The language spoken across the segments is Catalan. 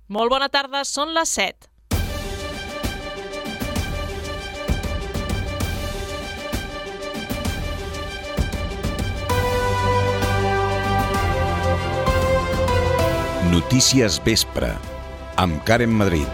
Molt bona tarda, són les 7. Notícies Vespre, amb Karen Madrid.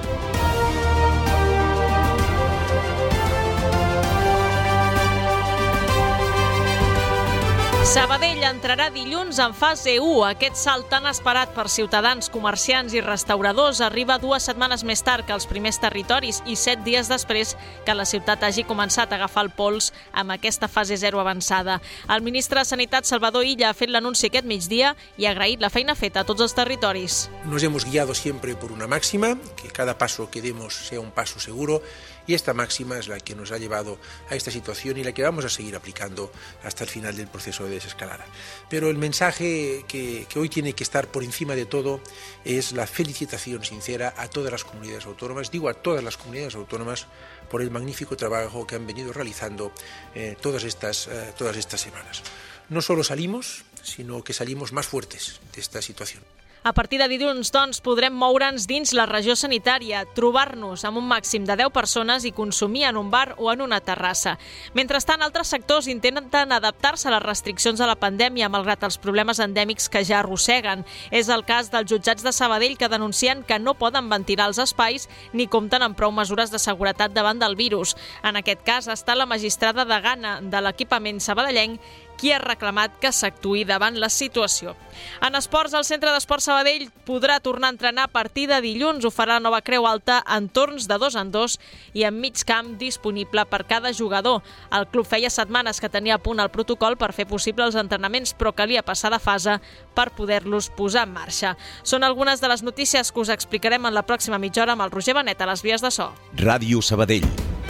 Sabadell entrarà dilluns en fase 1. Aquest salt tan esperat per ciutadans, comerciants i restauradors arriba 2 setmanes més tard que els primers territoris i 7 dies després que la ciutat hagi començat a agafar el pols amb aquesta fase 0 avançada. El ministre de Sanitat, Salvador Illa, ha fet l'anunci aquest migdia i ha agraït la feina feta a tots els territoris. Nos hemos guiado siempre por una máxima, que cada paso que demos sea un paso seguro, y esta máxima es la que nos ha llevado a esta situación y la que vamos a seguir aplicando hasta el final del proceso de desescalada. Pero el mensaje que hoy tiene que estar por encima de todo es la felicitación sincera a todas las comunidades autónomas, digo a todas las comunidades autónomas, por el magnífico trabajo que han venido realizando todas estas semanas. No solo salimos, sino que salimos más fuertes de esta situación. A partir de dilluns, doncs, podrem moure'ns dins la regió sanitària, trobar-nos amb un màxim de 10 persones i consumir en un bar o en una terrassa. Mentrestant, altres sectors intenten adaptar-se a les restriccions de la pandèmia, malgrat els problemes endèmics que ja arrosseguen. És el cas dels jutjats de Sabadell, que denuncien que no poden ventilar els espais ni compten amb prou mesures de seguretat davant del virus. En aquest cas, està la magistrada degana de l'equipament sabadellenc qui ha reclamat que s'actuï davant la situació. En esports, el Centre d'Esports Sabadell podrà tornar a entrenar a partir de dilluns. Ho farà la nova Creu Alta en torns de 2 en 2 i amb mig camp disponible per cada jugador. El club feia setmanes que tenia a punt el protocol per fer possible els entrenaments, però calia passar de fase per poder-los posar en marxa. Són algunes de les notícies que us explicarem en la pròxima mitja hora amb el Roger Benet a les vies de so. Ràdio Sabadell.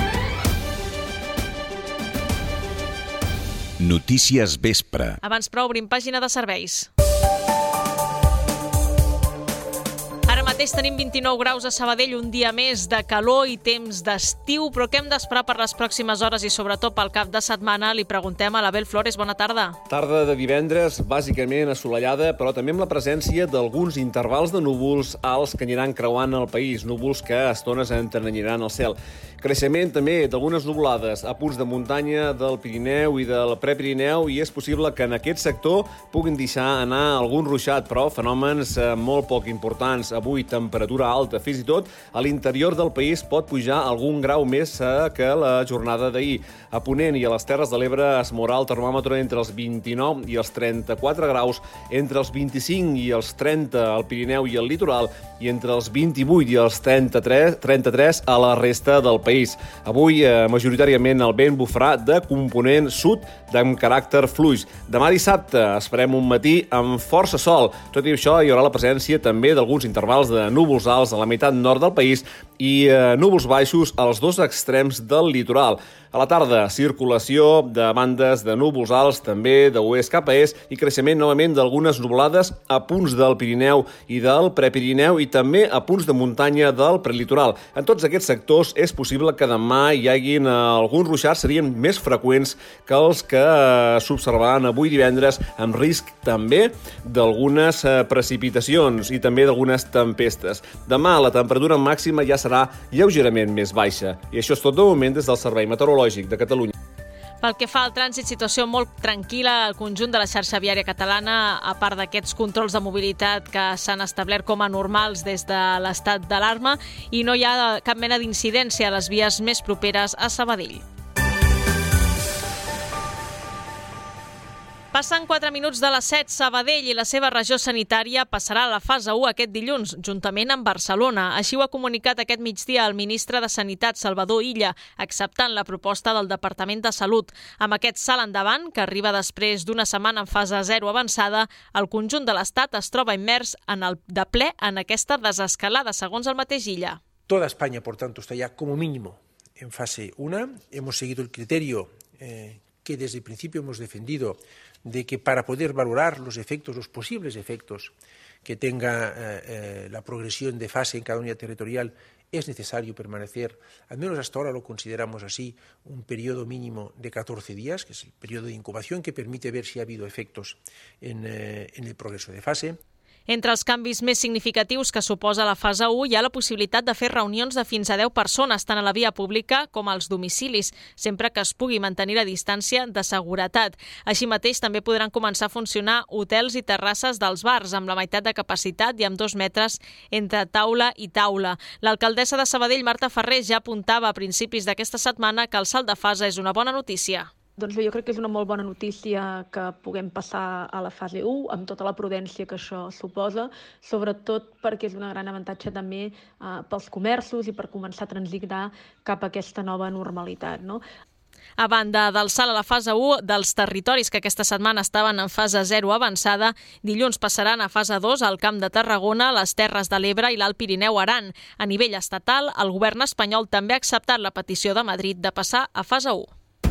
Notícies Vespre. Abans però obrim pàgina de serveis. Ara mateix tenim 29 graus a Sabadell, un dia més de calor i temps d'estiu, però què hem d'esperar per les pròximes hores i sobretot pel cap de setmana? Li preguntem a l'Abel Flores. Bona tarda. Tarda de divendres, bàsicament assolellada, però també amb la presència d'alguns intervals de núvols alts que aniran creuant el país, núvols que a estones entrenyiran el cel. Creixement també d'algunes nuvolades a punts de muntanya del Pirineu i del Prepirineu i és possible que en aquest sector puguin deixar anar algun ruixat, però fenòmens molt poc importants. Avui temperatura alta, fins i tot a l'interior del país pot pujar algun grau més que la jornada d'ahir. A Ponent i a les Terres de l'Ebre es mourà el termòmetre entre els 29 i els 34 graus, entre els 25 i els 30 al Pirineu i al litoral i entre els 28 i els 33 a la resta del país. Avui, majoritàriament, el vent bufarà de component sud amb caràcter fluix. Demà dissabte esperem un matí amb força sol. Tot i això, hi haurà la presència també d'alguns intervals de núvols alts a la meitat nord del país i núvols baixos als dos extrems del litoral. A la tarda, circulació de bandes de núvols alts, també de oest cap a est, i creixement novament d'algunes nuvolades a punts del Pirineu i del Prepirineu i també a punts de muntanya del prelitoral. En tots aquests sectors és possible que demà hi haguin alguns ruixats, serien més freqüents que els que s'observaran avui divendres, amb risc també d'algunes precipitacions i també d'algunes tempestes. Demà la temperatura màxima ja serà lleugerament més baixa. I això és tot de moment des del Servei Meteorològic de Catalunya. Pel que fa al trànsit, situació molt tranquil·la al conjunt de la xarxa viària catalana, a part d'aquests controls de mobilitat que s'han establert com a normals des de l'estat d'alarma, i no hi ha cap mena d'incidència a les vies més properes a Sabadell. Passen 4 minuts de les 7. Sabadell i la seva regió sanitària passarà a la fase 1 aquest dilluns, juntament amb Barcelona. Així ho ha comunicat aquest migdia el ministre de Sanitat, Salvador Illa, acceptant la proposta del Departament de Salut. Amb aquest salt endavant, que arriba després d'una setmana en fase 0 avançada, el conjunt de l'Estat es troba immers de ple en aquesta desescalada, segons el mateix Illa. Toda España, por tanto, está ya como mínimo en fase 1. Hemos seguido el criterio que desde el principio hemos defendido de que para poder valorar los posibles efectos que tenga la progresión de fase en cada unidad territorial, es necesario permanecer, al menos hasta ahora lo consideramos así, un periodo mínimo de 14 días, que es el periodo de incubación que permite ver si ha habido efectos en el progreso de fase. Entre els canvis més significatius que suposa la fase 1 hi ha la possibilitat de fer reunions de fins a 10 persones, tant a la via pública com als domicilis, sempre que es pugui mantenir la distància de seguretat. Així mateix, també podran començar a funcionar hotels i terrasses dels bars, amb la meitat de capacitat i amb 2 metres entre taula i taula. L'alcaldessa de Sabadell, Marta Ferrer, ja apuntava a principis d'aquesta setmana que el salt de fase és una bona notícia. Doncs bé, jo crec que és una molt bona notícia que puguem passar a la fase 1 amb tota la prudència que això suposa, sobretot perquè és un gran avantatge també pels comerços i per començar a transitar cap a aquesta nova normalitat, no? A banda del salt a la fase 1 dels territoris que aquesta setmana estaven en fase 0 avançada, dilluns passaran a fase 2 al Camp de Tarragona, les Terres de l'Ebre i l'Alt Pirineu-Aran. A nivell estatal, el govern espanyol també ha acceptat la petició de Madrid de passar a fase 1.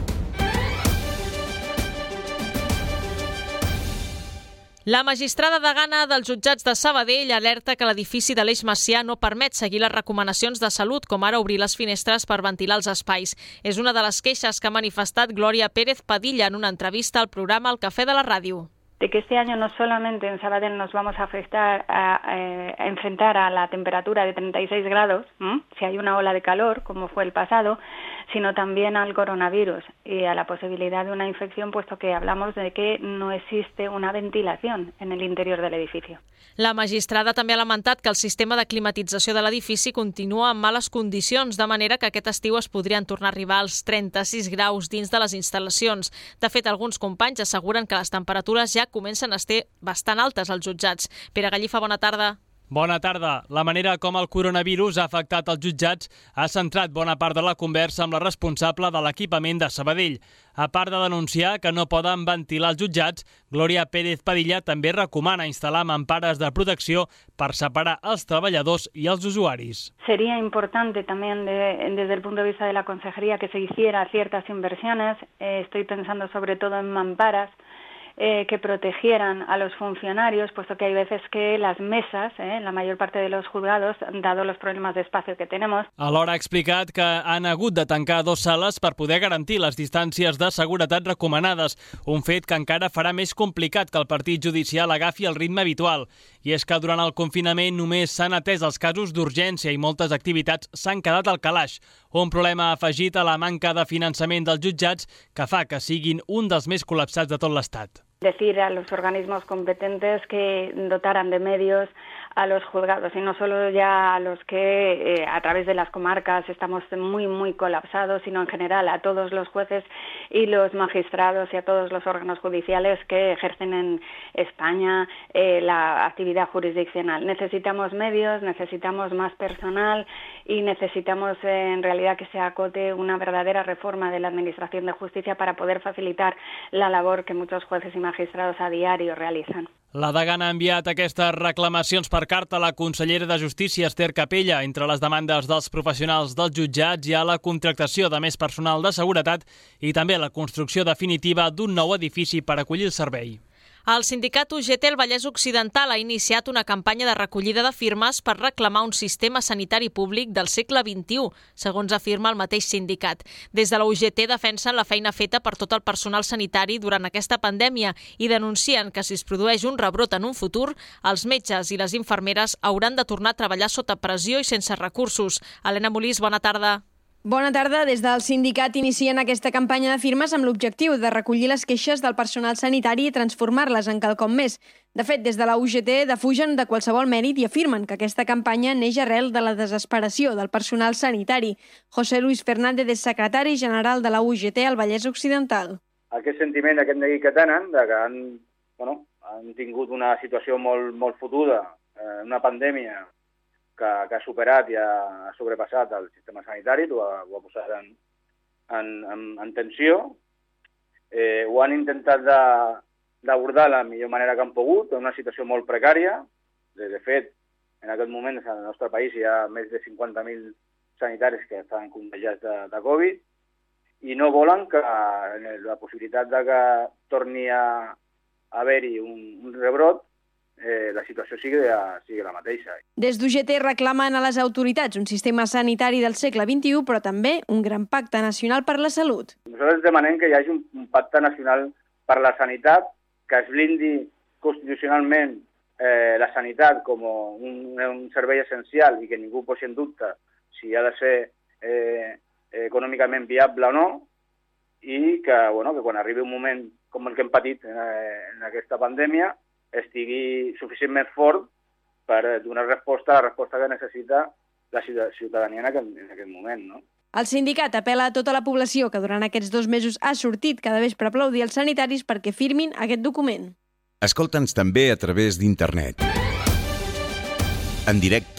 La magistrada degana dels jutjats de Sabadell alerta que l'edifici de l'Eix Macià no permet seguir les recomanacions de salut, com ara obrir les finestres per ventilar els espais. És una de les queixes que ha manifestat Glòria Pérez Padilla en una entrevista al programa El Café de la Ràdio. De que este año no solamente en Sabadell nos vamos a enfrentar a la temperatura de 36 grados, si hay una ola de calor, como fue el pasado, sino también al coronavirus y a la posibilidad de una infección, puesto que hablamos de que no existe una ventilación en el interior del edificio. La magistrada també ha lamentat que el sistema de climatització de l'edifici continua en males condicions, de manera que aquest estiu es podrien tornar a arribar als 36 graus dins de les instal·lacions. De fet, alguns companys asseguren que les temperatures ja comencen a estar bastant altes als jutjats. Pere Gallifa, bona tarda. Bona tarda. La manera com el coronavirus ha afectat els jutjats ha centrat bona part de la conversa amb la responsable de l'equipament de Sabadell. A part de denunciar que no poden ventilar els jutjats, Glòria Pérez Padilla també recomana instal·lar mampares de protecció per separar els treballadors i els usuaris. Sería importante también desde el punto de vista de la consejería que se hiciera ciertas inversiones. Estoy pensando sobre todo en mamparas que protegieran a los funcionarios, puesto que hay veces que las mesas, en la mayor parte de los juzgados, dado los problemas de espacio que tenemos. Alhora ha explicat que han hagut de tancar 2 sales per poder garantir les distàncies de seguretat recomanades, un fet que encara farà més complicat que el partit judicial agafi el ritme habitual. I és que durant el confinament només s'han atès els casos d'urgència i moltes activitats s'han quedat al calaix, un problema afegit a la manca de finançament dels jutjats que fa que siguin un dels més col·lapsats de tot l'Estat. Decir a los organismos competentes que dotaran de medios a los juzgados y no solo ya a los que a través de las comarcas estamos muy colapsados, sino en general a todos los jueces y los magistrados y a todos los órganos judiciales que ejercen en España la actividad jurisdiccional. Necesitamos medios, necesitamos más personal y necesitamos en realidad que se acote una verdadera reforma de la Administración de Justicia para poder facilitar la labor que muchos jueces y magistrados a diario realizan. La degana ha enviat aquestes reclamacions per carta a la consellera de Justícia, Esther Capella. Entre les demandes dels professionals dels jutjats hi ha la contractació de més personal de seguretat i també la construcció definitiva d'un nou edifici per acollir el servei. El sindicat UGT al Vallès Occidental ha iniciat una campanya de recollida de firmes per reclamar un sistema sanitari públic del segle XXI, segons afirma el mateix sindicat. Des de la UGT defensen la feina feta per tot el personal sanitari durant aquesta pandèmia i denuncien que si es produeix un rebrot en un futur, els metges i les infermeres hauran de tornar a treballar sota pressió i sense recursos. Helena Molís, bona tarda. Bona tarda. Des del sindicat inicien aquesta campanya de firmes amb l'objectiu de recollir les queixes del personal sanitari i transformar-les en quelcom més. De fet, des de la UGT defugen de qualsevol mèrit i afirmen que aquesta campanya neix arrel de la desesperació del personal sanitari. José Luis Fernández és secretari general de la UGT al Vallès Occidental. Aquest sentiment, aquest neguit que tenen, que han tingut una situació molt fotuda, una pandèmia que ha superat i ha sobrepassat el sistema sanitari, ho ha posat en tensió. Ho han intentat d'abordar de la millor manera que han pogut, en una situació molt precària. De fet, en aquest moment en el nostre país hi ha més de 50.000 sanitaris que estan contagiats de Covid i no volen que la possibilitat de que torni a haver-hi un rebrot la situació sigui la mateixa. Des d'UGT reclamen a les autoritats un sistema sanitari del segle XXI, però també un gran pacte nacional per la salut. Nosaltres demanem que hi hagi un pacte nacional per la sanitat, que es blindi constitucionalment la sanitat com un servei essencial i que ningú posi en dubte si ha de ser econòmicament viable o no, i que quan arribi un moment com el que hem patit en aquesta pandèmia estigui suficientment fort per donar resposta a la resposta que necessita la ciutadania en aquest moment, no? El sindicat apela a tota la població que durant aquests 2 mesos ha sortit cada vespre a aplaudir els sanitaris perquè firmin aquest document. Escolta'ns també a través d'internet. En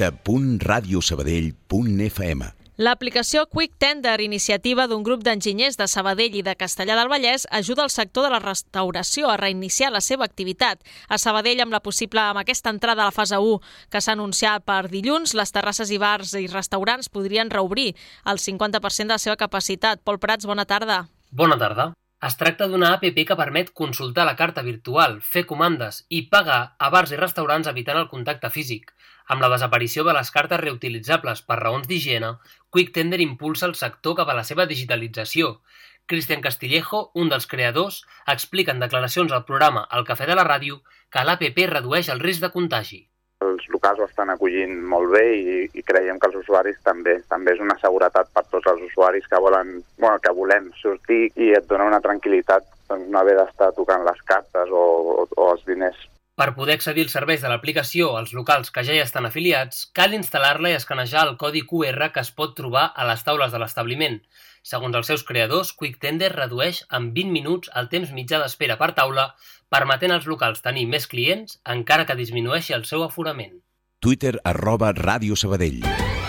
directe.radiosabadell.fm. L'aplicació Quick Tender, iniciativa d'un grup d'enginyers de Sabadell i de Castellar del Vallès, ajuda el sector de la restauració a reiniciar la seva activitat. A Sabadell, amb aquesta entrada a la fase 1 que s'ha anunciat per dilluns, les terrasses i bars i restaurants podrien reobrir el 50% de la seva capacitat. Pol Prats, bona tarda. Bona tarda. Es tracta d'una app que permet consultar la carta virtual, fer comandes i pagar a bars i restaurants evitant el contacte físic. Amb la desaparició de les cartes reutilitzables per raons d'higiene, Quick Tender impulsa el sector cap a la seva digitalització. Cristian Castillejo, un dels creadors, explica en declaracions al programa El Cafè de la Ràdio que l'APP redueix el risc de contagi. Els locals ho estan acollint molt bé i creiem que els usuaris també. També és una seguretat per tots els usuaris que volem sortir i et dona una tranquil·litat no haver d'estar tocant les cartes o els diners. Per poder accedir als serveis de l'aplicació als locals que ja hi estan afiliats, cal instal·lar-la i escanejar el codi QR que es pot trobar a les taules de l'establiment. Segons els seus creadors, Quick Tender redueix en 20 minuts el temps mitjà d'espera per taula, permetent als locals tenir més clients, encara que disminueixi el seu aforament. Twitter @Ràdio Sabadell.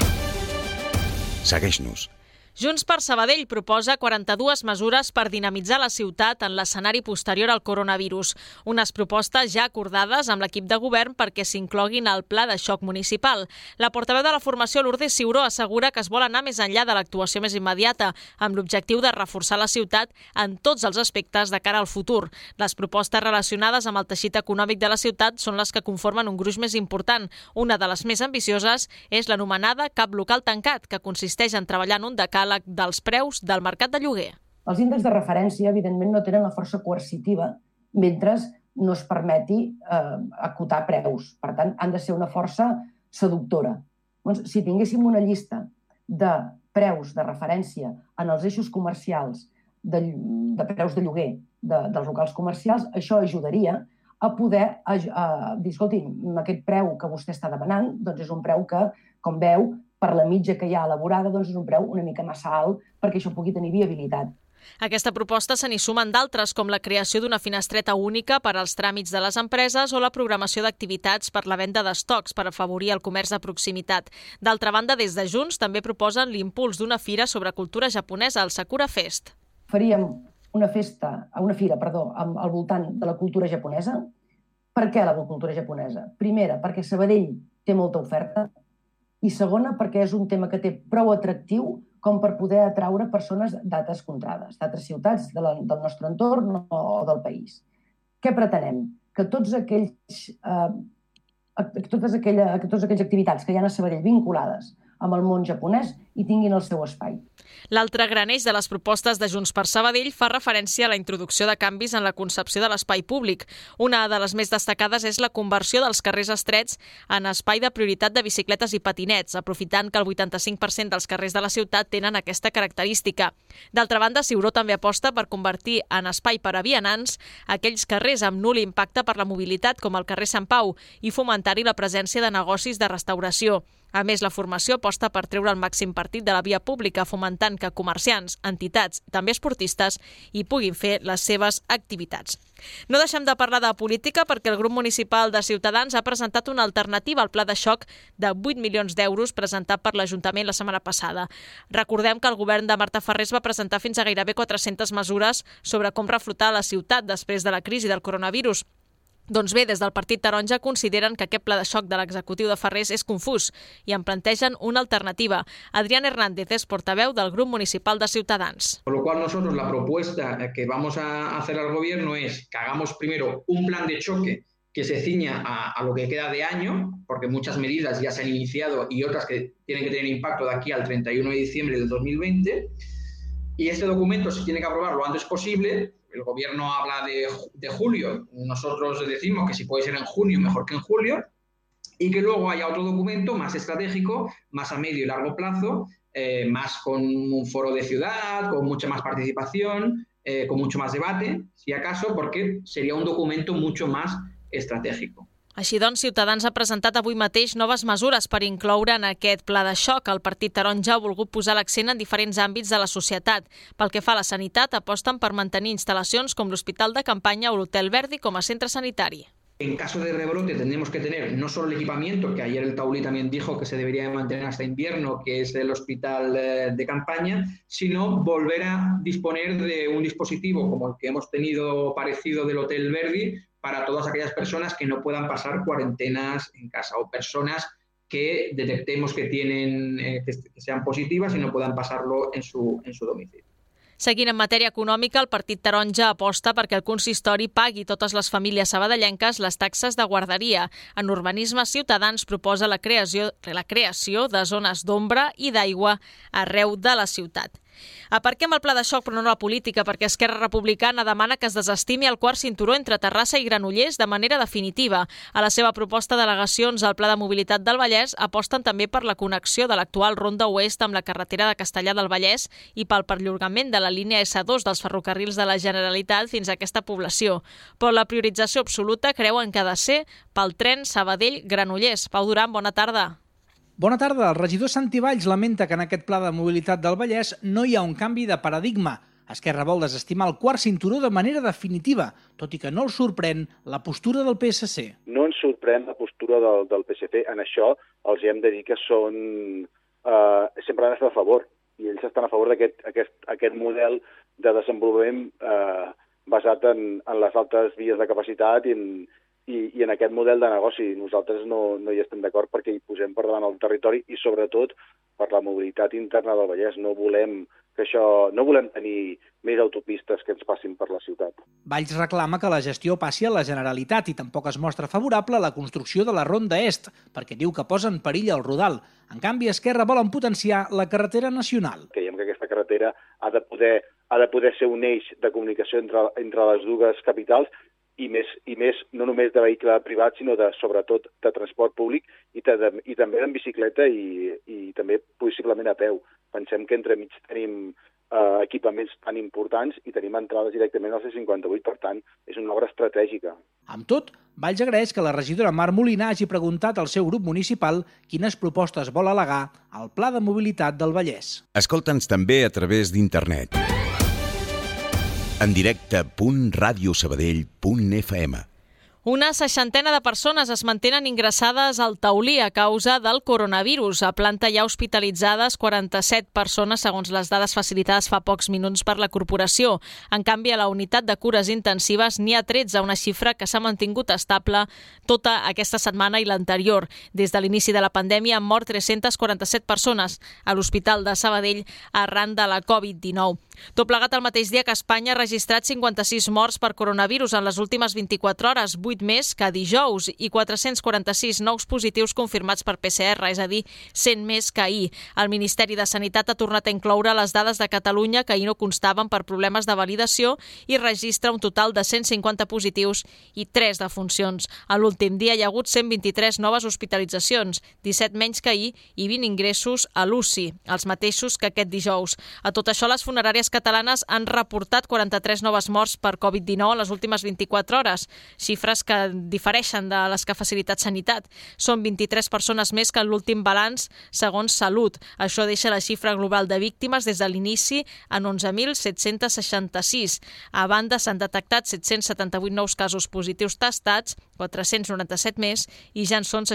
Segueix-nos. Junts per Sabadell proposa 42 mesures per dinamitzar la ciutat en l'escenari posterior al coronavirus. Unes propostes ja acordades amb l'equip de govern perquè s'incloguin al pla de xoc municipal. La portaveu de la formació, Lourdes Ciuró, assegura que es vol anar més enllà de l'actuació més immediata, amb l'objectiu de reforçar la ciutat en tots els aspectes de cara al futur. Les propostes relacionades amb el teixit econòmic de la ciutat són les que conformen un gruix més important. Una de les més ambicioses és l'anomenada Cap Local Tancat, que consisteix en treballar en un decàleg dels preus del mercat de lloguer. Els índexs de referència, evidentment, no tenen la força coercitiva mentre no es permeti acotar preus. Per tant, han de ser una força seductora. Doncs, si tinguéssim una llista de preus de referència en els eixos comercials, de preus de lloguer dels locals comercials, això ajudaria a poder dir, escolti, aquest preu que vostè està demanant doncs és un preu que, com veu, per la mitja que hi ha elaborada, doncs és un preu una mica massa alt perquè això pugui tenir viabilitat. A aquesta proposta se n'hi sumen d'altres, com la creació d'una finestreta única per als tràmits de les empreses o la programació d'activitats per la venda d'estocs per afavorir el comerç de proximitat. D'altra banda, des de Junts també proposen l'impuls d'una fira sobre cultura japonesa, el Sakura Fest. Faríem una fira al voltant de la cultura japonesa. Per què la cultura japonesa? Primera, perquè Sabadell té molta oferta, i segona, perquè és un tema que té prou atractiu com per poder atraure persones d'altres contrades, d'altres ciutats del nostre entorn o del país. Què pretenem? Que totes aquelles activitats que hi ha a Sabadell vinculades amb el món japonès i tinguin el seu espai. L'altre gran eix de les propostes de Junts per Sabadell fa referència a la introducció de canvis en la concepció de l'espai públic. Una de les més destacades és la conversió dels carrers estrets en espai de prioritat de bicicletes i patinets, aprofitant que el 85% dels carrers de la ciutat tenen aquesta característica. D'altra banda, Ciuró també aposta per convertir en espai per a vianants aquells carrers amb nul impacte per la mobilitat, com el carrer Sant Pau, i fomentar-hi la presència de negocis de restauració. A més, la formació aposta per treure el màxim partit de la via pública, fomentant que comerciants, entitats, també esportistes, hi puguin fer les seves activitats. No deixem de parlar de política perquè el grup municipal de Ciutadans ha presentat una alternativa al pla de xoc de 8 milions d'euros presentat per l'Ajuntament la setmana passada. Recordem que el govern de Marta Farrés va presentar fins a gairebé 400 mesures sobre com reflotar la ciutat després de la crisi del coronavirus. Doncs bé, des del Partit Taronja consideren que aquest pla de xoc de l'executiu de Farrés és confús i en plantegen una alternativa. Adrián Hernández és portaveu del grup municipal de Ciutadans. Por lo cual nosotros la propuesta que vamos a hacer al gobierno es que hagamos primero un plan de choque que se ciña a lo que queda de año, porque muchas medidas ya se han iniciado y otras que tienen que tener impacto de aquí al 31 de diciembre del 2020, y este documento se tiene que aprobar lo antes posible, el gobierno habla de julio, nosotros decimos que si puede ser en junio, mejor que en julio, y que luego haya otro documento más estratégico, más a medio y largo plazo, más con un foro de ciudad, con mucha más participación, con mucho más debate, si acaso, porque seria un documento mucho más estratégico. Així doncs, Ciutadans ha presentat avui mateix noves mesures per incloure en aquest pla de xoc. El Partit Taronja ha volgut posar l'accent en diferents àmbits de la societat. Pel que fa a la sanitat, aposten per mantenir instal·lacions com l'Hospital de Campanya o l'Hotel Verdi com a centre sanitari. En caso de rebrote tendremos que tener no solo el equipamiento, que ayer el Taulí también dijo que se debería mantener hasta invierno, que es el hospital de campaña, sino volver a disponer de un dispositivo como el que hemos tenido parecido del Hotel Verdi para todas aquellas personas que no puedan pasar cuarentenas en casa o personas que detectemos que tienen que sean positivas y no puedan pasarlo en su domicilio. Seguint en matèria econòmica, el Partit Taronja aposta perquè el consistori pagui totes les famílies sabadellenques les taxes de guarderia. En urbanisme, Ciutadans proposa la creació de zones d'ombra i d'aigua arreu de la ciutat. Aparquem el pla de xoc però no la política, perquè Esquerra Republicana demana que es desestimi el quart cinturó entre Terrassa i Granollers de manera definitiva. A la seva proposta d'al·legacions al Pla de Mobilitat del Vallès aposten també per la connexió de l'actual Ronda Oest amb la carretera de Castellar del Vallès i pel perllongament de la línia S2 dels ferrocarrils de la Generalitat fins a aquesta població. Però la priorització absoluta creuen que ha de ser pel tren Sabadell-Granollers. Pau Duran, bona tarda. Bona tarda. El regidor Santi Valls lamenta que en aquest pla de mobilitat del Vallès no hi ha un canvi de paradigma. Esquerra vol desestimar el quart cinturó de manera definitiva, tot i que no els sorprèn la postura del PSC. No ens sorprèn la postura del PSC. En això els hem de dir que sempre han estat a favor, i ells estan a favor d'aquest model de desenvolupament basat en les altes vies de capacitat i en aquest model de negoci. Nosaltres no hi estem d'acord perquè hi posem per davant el territori i sobretot per la mobilitat interna del Vallès. No volem tenir més autopistes que ens passin per la ciutat. Valls reclama que la gestió passi a la Generalitat i tampoc es mostra favorable a la construcció de la Ronda Est, perquè diu que posa en perill el Rodal. En canvi, Esquerra volen potenciar la carretera nacional. Creiem que aquesta carretera ha de poder ser un eix de comunicació entre les dues capitals i més no només de vehicle privat, sinó sobretot de transport públic i també en bicicleta i també possiblement a peu. Pensem que entremig tenim equipaments tan importants i tenim entrades directament al C58, per tant, és una obra estratègica. Amb tot, Valls agraeix que la regidora Mar Molina hagi preguntat al seu grup municipal quines propostes vol al·legar al Pla de Mobilitat del Vallès. Escolta'ns també a través d'internet. En directe.radiosabadell.fm. Una 60 de persones es mantenen ingressades al Taulí a causa del coronavirus. A planta hi ha hospitalitzades 47 persones, segons les dades facilitades fa pocs minuts per la corporació. En canvi, a la unitat de cures intensives n'hi ha 13, una xifra que s'ha mantingut estable tota aquesta setmana i l'anterior. Des de l'inici de la pandèmia han mort 347 persones a l'Hospital de Sabadell arran de la Covid-19. Tot plegat el mateix dia que Espanya ha registrat 56 morts per coronavirus en les últimes 24 hores, 8 més que dijous, i 446 nous positius confirmats per PCR, és a dir, 100 més que ahir. El Ministeri de Sanitat ha tornat a incloure les dades de Catalunya que ahir no constaven per problemes de validació i registra un total de 150 positius i 3 defuncions. A l'últim dia hi ha hagut 123 noves hospitalitzacions, 17 menys que ahir i 20 ingressos a l'UCI, els mateixos que aquest dijous. A tot això, les funeràries catalanes han reportat 43 noves morts per Covid-19 en les últimes 24 hores, xifres que difereixen de les que ha facilitat Sanitat. Són 23 persones més que en l'últim balanç, segons Salut. Això deixa la xifra global de víctimes des de l'inici en 11.766. A banda, s'han detectat 778 nous casos positius testats, 497 més, i ja en són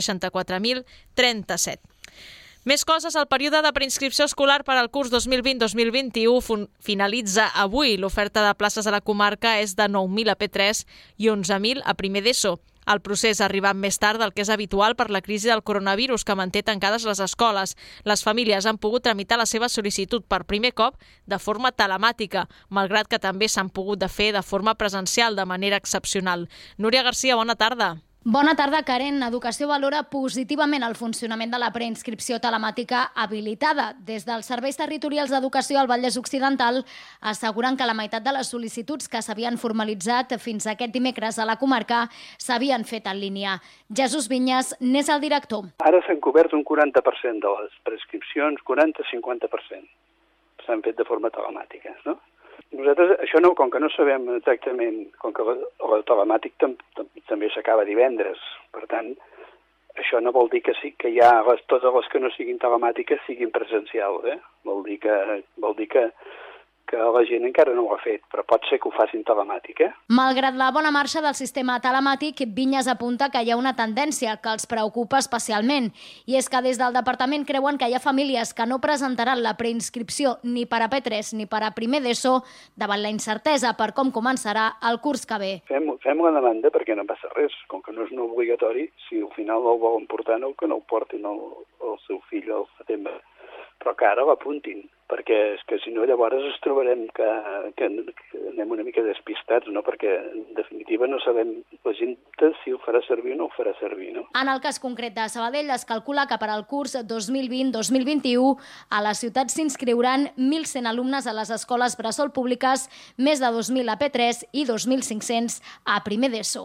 64.037. Més coses, el període de preinscripció escolar per al curs 2020-2021 finalitza avui. L'oferta de places a la comarca és de 9.000 a P3 i 11.000 a primer d'ESO. El procés ha arribat més tard del que és habitual per la crisi del coronavirus que manté tancades les escoles. Les famílies han pogut tramitar la seva sol·licitud per primer cop de forma telemàtica, malgrat que també s'han pogut fer de forma presencial de manera excepcional. Núria Garcia, bona tarda. Bona tarda, Karen. Educació valora positivament el funcionament de la preinscripció telemàtica habilitada. Des dels serveis territorials d'educació al Vallès Occidental asseguren que la meitat de les sol·licituds que s'havien formalitzat fins aquest dimecres a la comarca s'havien fet en línia. Jesús Vinyes n'és el director. Ara s'han cobert un 40% de les prescripcions, 40-50%. S'han fet de forma telemàtica, no? Nosaltres, això no, com que no sabem exactament, com que el telemàtic també s'acaba divendres, per tant, això no vol dir que sí que ja totes les que no siguin telemàtiques siguin presencials, Vol dir que la gent encara no ho ha fet, però pot ser que ho facin telemàtic, Malgrat la bona marxa del sistema telemàtic, Vinyes apunta que hi ha una tendència que els preocupa especialment, i és que des del departament creuen que hi ha famílies que no presentaran la preinscripció ni per a P3 ni per a primer d'ESO davant la incertesa per com començarà el curs que ve. Fem la demanda perquè no passa res, com que no és no obligatori, si al final el volen portar, que no ho portin el seu fill al setembre, però que ara l'apuntin, perquè és que si no llavors ens trobarem que anem una mica despistats, no? Perquè en definitiva no sabem la gent si ho farà servir o no ho farà servir, no? En el cas concret de Sabadell es calcula que per al curs 2020-2021 a la ciutat s'inscriuran 1.100 alumnes a les escoles bressol públiques, més de 2.000 a P3 i 2.500 a primer d'ESO.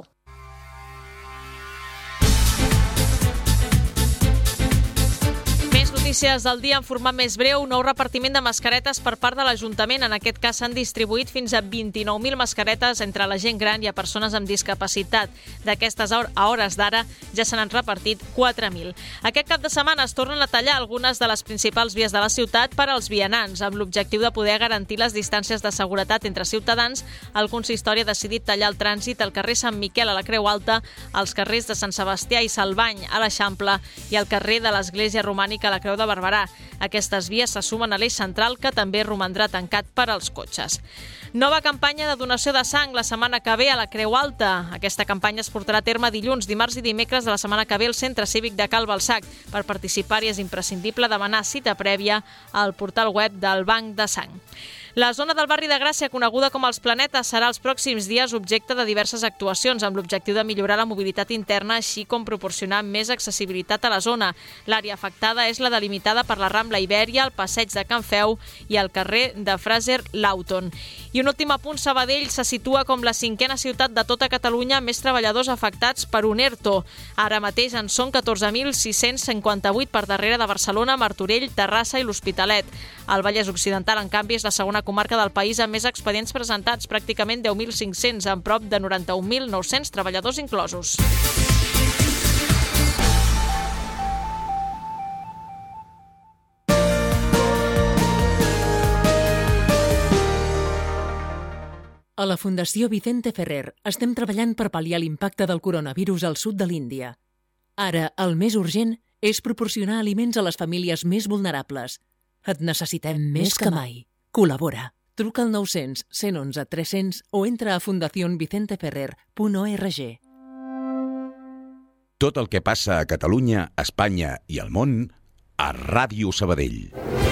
Notícies del dia en format més breu. Nou repartiment de mascaretes per part de l'Ajuntament. En aquest cas s'han distribuït fins a 29.000 mascaretes entre la gent gran i a persones amb discapacitat. D'aquestes, a hores d'ara, ja se n'han repartit 4.000. Aquest cap de setmana es tornen a tallar algunes de les principals vies de la ciutat per als vianants. Amb l'objectiu de poder garantir les distàncies de seguretat entre ciutadans, el consistori ha decidit tallar el trànsit al carrer Sant Miquel a la Creu Alta, als carrers de Sant Sebastià i Salvany a l'Eixample i al carrer de l'Església Romànica a la Creu de Barberà. Aquestes vies se sumen a l'eix central, que també romandrà tancat per als cotxes. Nova campanya de donació de sang la setmana que ve a la Creu Alta. Aquesta campanya es portarà a terme dilluns, dimarts i dimecres de la setmana que ve al Centre Cívic de Cal Balsac. Per participar-hi és imprescindible demanar cita prèvia al portal web del Banc de Sang. La zona del barri de Gràcia, coneguda com els Planetes, serà els pròxims dies objecte de diverses actuacions amb l'objectiu de millorar la mobilitat interna, així com proporcionar més accessibilitat a la zona. L'àrea afectada és la delimitada per la Rambla Ibèria, el Passeig de Can Feu i el carrer de Fraser Lawton. I un últim apunt, Sabadell se situa com la 5a ciutat de tota Catalunya amb més treballadors afectats per un ERTO. Ara mateix en són 14.658 per darrere de Barcelona, Martorell, Terrassa i l'Hospitalet. El Vallès Occidental, en canvi, és la segona comarca del país amb més expedients presentats, pràcticament 10.500, amb prop de 91.900 treballadors inclosos. A la Fundació Vicente Ferrer estem treballant per pal·liar l'impacte del coronavirus al sud de l'Índia. Ara, el més urgent és proporcionar aliments a les famílies més vulnerables. Et necessitem més que mai. Col·labora. Truca al 900 111 300 o entra a fundacionvicenteferrer.org. Tot el que passa a Catalunya, Espanya i al món a Ràdio Sabadell.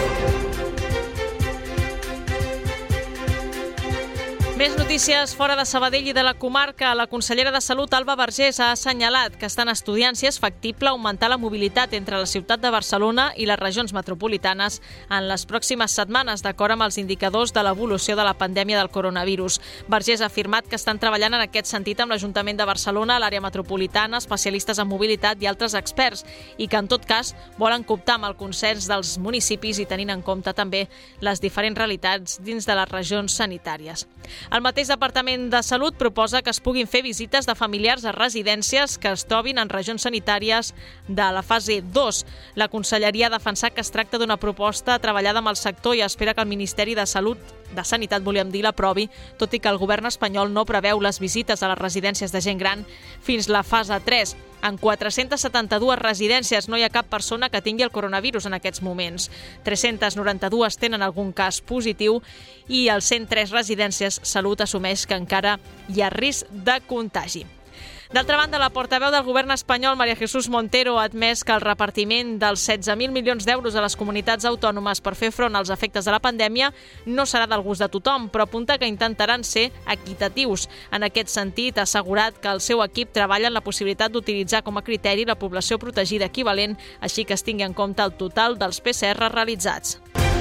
Més notícies fora de Sabadell i de la comarca. La consellera de Salut, Alba Vergés, ha assenyalat que estan estudiant si és factible augmentar la mobilitat entre la ciutat de Barcelona i les regions metropolitanes en les pròximes setmanes, d'acord amb els indicadors de l'evolució de la pandèmia del coronavirus. Vergés ha afirmat que estan treballant en aquest sentit amb l'Ajuntament de Barcelona, l'àrea metropolitana, especialistes en mobilitat i altres experts, i que en tot cas volen comptar amb el consens dels municipis i tenint en compte també les diferents realitats dins de les regions sanitàries. El mateix Departament de Salut proposa que es puguin fer visites de familiars a residències que es trobin en regions sanitàries de la fase 2. La Conselleria ha defensat que es tracta d'una proposta treballada amb el sector i espera que el Ministeri de Sanitat, l'aprovi, tot i que el govern espanyol no preveu les visites a les residències de gent gran fins la fase 3. En 472 residències no hi ha cap persona que tingui el coronavirus en aquests moments. 392 tenen algun cas positiu i als 103 residències Salut assumeix que encara hi ha risc de contagi. D'altra banda, la portaveu del govern espanyol, María Jesús Montero, ha admès que el repartiment dels 16.000 milions d'euros a les comunitats autònomes per fer front als efectes de la pandèmia no serà del gust de tothom, però apunta que intentaran ser equitatius. En aquest sentit, ha assegurat que el seu equip treballa en la possibilitat d'utilitzar com a criteri la població protegida equivalent, així que es tingui en compte el total dels PCR realitzats.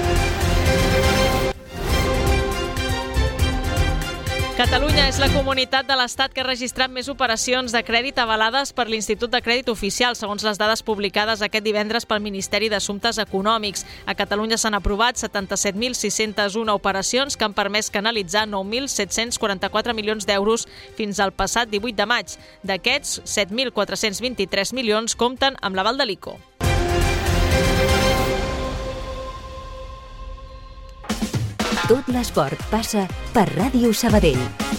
Catalunya és la comunitat de l'Estat que ha registrat més operacions de crèdit avalades per l'Institut de Crèdit Oficial, segons les dades publicades aquest divendres pel Ministeri d'Assumptes Econòmics. A Catalunya s'han aprovat 77.601 operacions que han permès canalitzar 9.744 milions d'euros fins al passat 18 de maig. D'aquests, 7.423 milions compten amb l'aval de l'ICO. Tot l'esport passa per Ràdio Sabadell.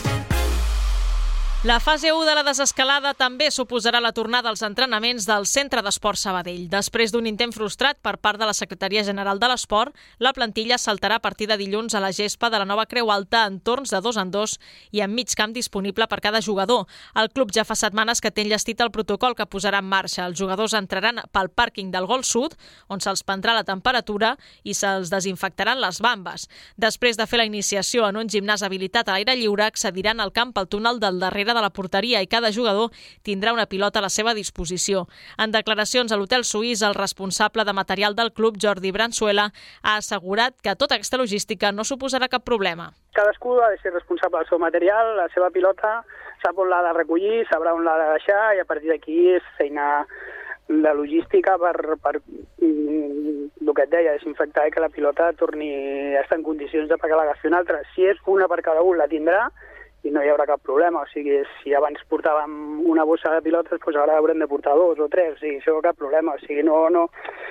La fase 1 de la desescalada també suposarà la tornada als entrenaments del Centre d'Esport Sabadell. Després d'un intent frustrat per part de la Secretaria General de l'Esport, la plantilla saltarà a partir de dilluns a la gespa de la nova Creu Alta en torns de 2 en 2 i amb mig camp disponible per cada jugador. El club ja fa setmanes que té enllestit el protocol que posarà en marxa. Els jugadors entraran pel pàrquing del Gol Sud, on se'ls prendrà la temperatura i se'ls desinfectaran les bambes. Després de fer la iniciació en un gimnàs habilitat a l'aire lliure, accediran al camp pel túnel del darrere de la porteria i cada jugador tindrà una pilota a la seva disposició. En declaracions a l'Hotel Suís, el responsable de material del club, Jordi Bransuela, ha assegurat que tota aquesta logística no suposarà cap problema. Cadascú ha de ser responsable del seu material, la seva pilota, sap on l'ha de recollir, sabrà on l'ha de deixar i a partir d'aquí és feina de logística per el que et deia, desinfectar i que la pilota torni a estar en condicions de perquè l'agafi una altra. Si és una per cada un, la tindrà i no hi haurà cap problema. O sigui, si abans portàvem una bossa de pilotes, doncs ara haurem de portar 2 o 3, o sigui, això cap problema. O sigui, no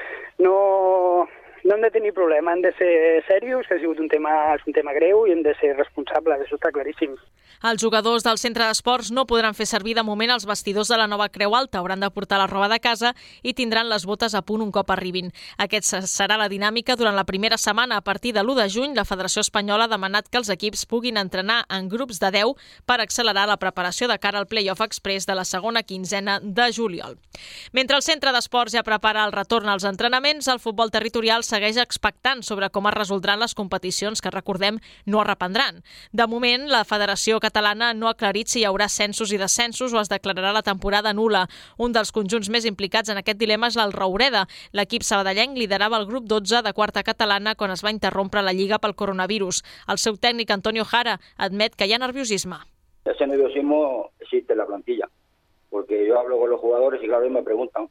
hem de tenir problema, hem de ser serios, que ha sigut un tema greu i hem de ser responsables, això està claríssim. Els jugadors del centre d'esports no podran fer servir de moment els vestidors de la nova Creu Alta, hauran de portar la roba de casa i tindran les botes a punt un cop arribin. Aquesta serà la dinàmica durant la primera setmana. A partir de l'1 de juny, la Federació Espanyola ha demanat que els equips puguin entrenar en grups de 10 per accelerar la preparació de cara al play-off express de la segona quinzena de juliol. Mentre el centre d'esports ja prepara el retorn als entrenaments, el futbol territorial segueix expectant sobre com es resoldran les competicions que, recordem, no es reprendran. De moment, la Federació Catalana no ha aclarit si hi haurà ascensos i descensos o es declararà la temporada nul·la. Un dels conjunts més implicats en aquest dilema és el Roureda. L'equip sabadellenc liderava el grup 12 de quarta catalana quan es va interrompre la Lliga pel coronavirus. El seu tècnic, Antonio Jara, admet que hi ha nerviosisme. Ese nerviosismo existe en la plantilla, porque yo hablo con los jugadores y claro, me preguntan,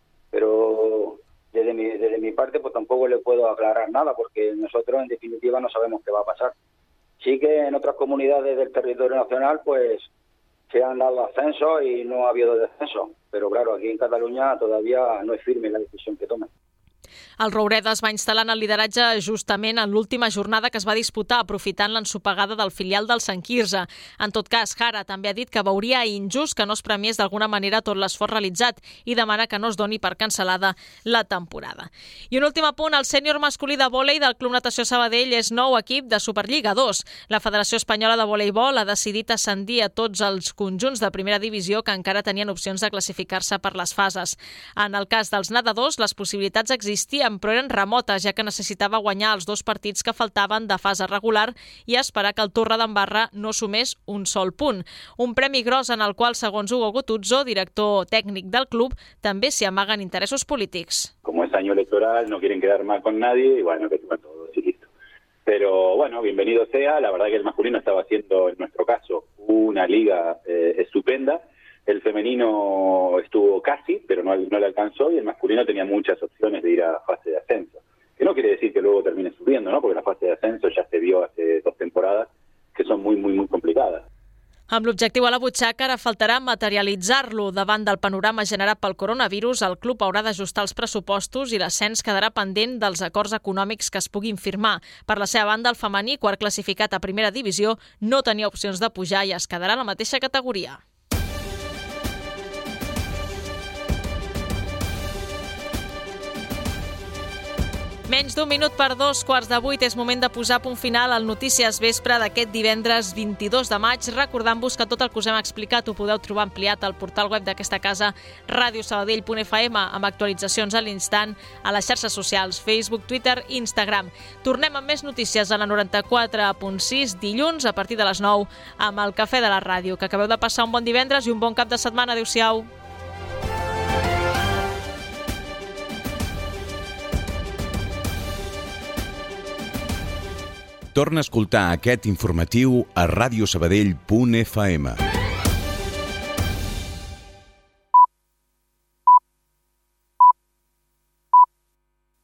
pero desde mi parte pues tampoco le puedo aclarar nada, porque nosotros en definitiva no sabemos qué va a pasar. Sí que en otras comunidades del territorio nacional pues se han dado ascensos y no ha habido descenso, pero claro, aquí en Cataluña todavía no es firme la decisión que tomen. El Roureda es va instal·lar en el lideratge justament en l'última jornada que es va disputar, aprofitant l'ensopegada del filial del Sant Quirze. En tot cas, Jara també ha dit que veuria injust que no es premiés d'alguna manera tot l'esforç realitzat i demana que no es doni per cancel·lada la temporada. I un últim apunt, el sènior masculí de vòlei del Club Natació Sabadell és nou equip de Superliga 2. La Federació Espanyola de Voleibol ha decidit ascendir a tots els conjunts de primera divisió que encara tenien opcions de classificar-se per les fases. En el cas dels nedadors, les possibilitats existien, però eren remotes, ja que necessitava guanyar els 2 partits que faltaven de fase regular i esperar que el Torredembarra no sumés un sol punt. Un premi gros en el qual, segons Hugo Gutuzzo, director tècnic del club, també s'hi amaguen interessos polítics. Como es año electoral, no quieren quedar mal con nadie y bueno, que suban todos y listo. Pero bueno, bienvenido sea. La verdad que el masculino estaba haciendo, en nuestro caso, una liga estupenda. El femenino estuvo casi, pero no le alcanzó, y el masculino tenía muchas opciones de ir a fase de ascenso. Que no quiere decir que luego termine subiendo, ¿no? Porque la fase de ascenso ya se vio hace 2 temporadas que son muy complicadas. Amb l'objectiu a la butxaca, ara faltarà materialitzar-lo. Davant del panorama generat pel coronavirus, el club haurà d'ajustar els pressupostos i l'ascens quedarà pendent dels acords econòmics que es puguin firmar. Per la seva banda, el femení, quart classificat a primera divisió, no tenia opcions de pujar i es quedarà a la mateixa categoria. Menys d'un minut per 7:45 és moment de posar punt final al Notícies Vespre d'aquest divendres 22 de maig, recordant-vos que tot el que us hem explicat ho podeu trobar ampliat al portal web d'aquesta casa, radiosabadell.fm, amb actualitzacions a l'instant a les xarxes socials, Facebook, Twitter i Instagram. Tornem amb més notícies a la 94.6 dilluns a partir de les 9 amb el Cafè de la Ràdio. Que acabeu de passar un bon divendres i un bon cap de setmana. Adéu-siau. Torna a escoltar aquest informatiu a radiosabadell.fm.